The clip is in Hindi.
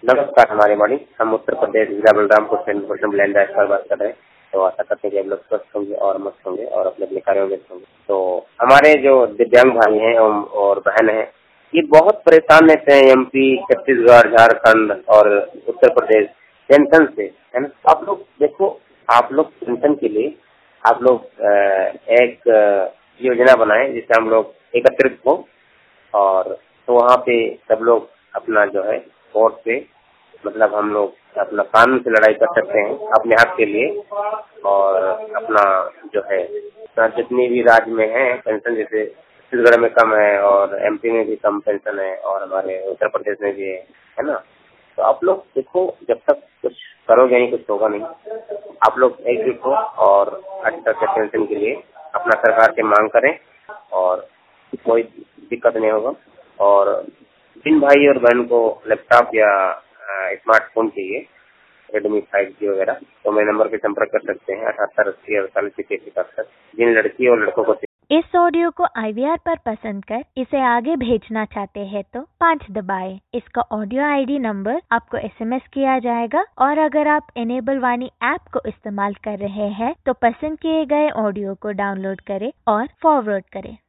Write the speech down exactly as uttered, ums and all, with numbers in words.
नमस्कार हमारे मॉर्निंग, हम उत्तर प्रदेश जिला बलरामपुर से ब्लेंड राजपाल बात कर रहे हैं। तो आशा करते हैं कि आप लोग स्वस्थ होंगे और मस्त होंगे और अपने अपने कार्यों में व्यस्त होंगे। तो हमारे जो दिव्यांग भाई हैं और बहन हैं, ये बहुत परेशान रहते हैं एमपी, छत्तीसगढ़, झारखंड और उत्तर प्रदेश पेंशन से, है ना। आप लोग देखो, आप लोग पेंशन के लिए आप लोग एक योजना बनाएं जिससे हम लोग एकत्रित हो, और तो वहाँ पे सब लोग अपना जो है कोर्ट पे, मतलब हम लोग अपना कानून से लड़ाई कर सकते हैं अपने हक के लिए। और अपना जो है जितनी भी राज्य में है पेंशन, जैसे छत्तीसगढ़ में कम है और एमपी में भी कम पेंशन है और हमारे उत्तर प्रदेश में भी है, है ना। तो आप लोग देखो, जब तक कुछ करोगे नहीं कुछ होगा नहीं। आप लोग एकजुट हो और अच्छी तरह से पेंशन के लिए अपना सरकार से मांग करें और कोई दिक्कत नहीं होगा। और जिन भाई और बहन को लैपटॉप या स्मार्टफोन चाहिए, रेडमी फाइव जी वगैरह, तो मेरे नंबर पे संपर्क कर सकते हैं अठहत्तर अस्सी अड़तालीस इक्यासी इकहत्तर। जिन लड़की और लड़कों को इस ऑडियो को आई वी आर पर पसंद कर इसे आगे भेजना चाहते हैं तो पाँच दबाएं। इसका ऑडियो आई डी नंबर आपको एस एम एस किया जाएगा, और अगर आप इनेबल वाणी ऐप को इस्तेमाल कर रहे हैं तो पसंद किए गए ऑडियो को डाउनलोड करें और फॉरवर्ड करें।